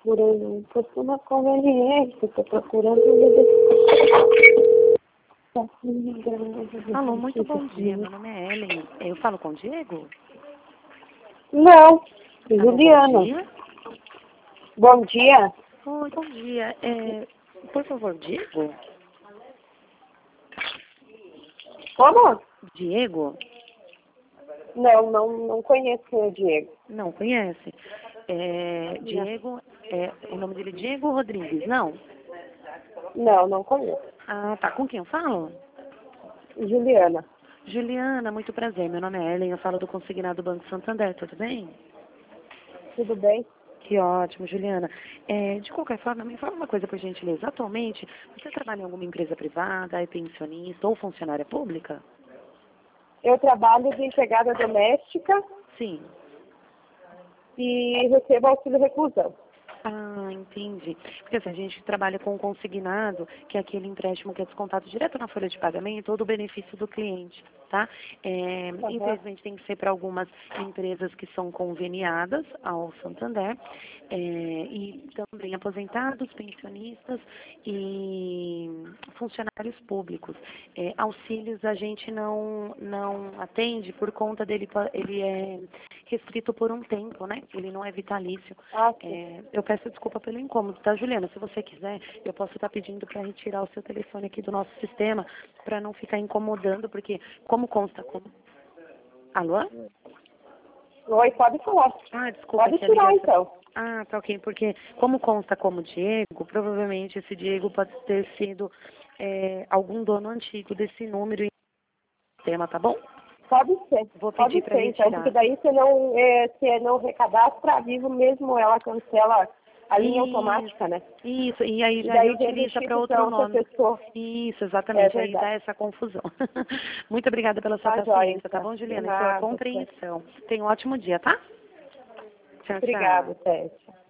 por uma conveniência, estou procurando Alô, muito bom dia. Meu nome é Ellen. Eu falo com o Diego? Não, Alô, Juliana. bom dia. Bom dia. Oi, bom dia. Por favor, Diego? Como? Diego? Não conheço o Diego. Não conhece? Diego, o nome dele é Diego Rodrigues, não? Não conheço. Ah, tá. Com quem eu falo? Juliana. Juliana, muito prazer. Meu nome é Ellen, eu falo do Consignado Banco Santander, tudo bem? Tudo bem? Que ótimo, Juliana. De qualquer forma, me fala uma coisa, por gentileza. Atualmente, você trabalha em alguma empresa privada, é pensionista ou funcionária pública? Eu trabalho de empregada doméstica Sim. e recebo auxílio reclusão. Ah, entendi. Porque assim, a gente trabalha com o consignado, que é aquele empréstimo que é descontado direto na folha de pagamento ou do benefício do cliente, tá? Infelizmente tem que ser para algumas empresas que são conveniadas ao Santander, e também aposentados, pensionistas e funcionários públicos. Auxílios a gente não atende por conta dele, ele é restrito por um tempo, né? Ele não é vitalício. Sim. Eu peço desculpa pelo incômodo, tá, Juliana? Se você quiser, eu posso estar pedindo para retirar o seu telefone aqui do nosso sistema, para não ficar incomodando, porque como consta como... Alô? Oi, pode falar. Ah, desculpa. Pode Que a tirar, ligação... então. Ah, tá ok, porque como consta como Diego, provavelmente esse Diego pode ter sido algum dono antigo desse número e sistema, tá bom? Pode ser. Vou pedir Pode para ser, então, porque retirar. daí se não recadastra vivo mesmo, ela cancela a linha automática, né? Isso, e aí E já daí reutiliza para verifico para outro outra nome. pessoa. Isso, É exatamente, aí dá verdade. essa confusão. Muito obrigada pela sua Tá joia, paciência, tá então. bom, De Juliana? E pela nada, Tete. compreensão. Tenha um ótimo dia, tá? Tchau, Obrigada, tchau. Tete.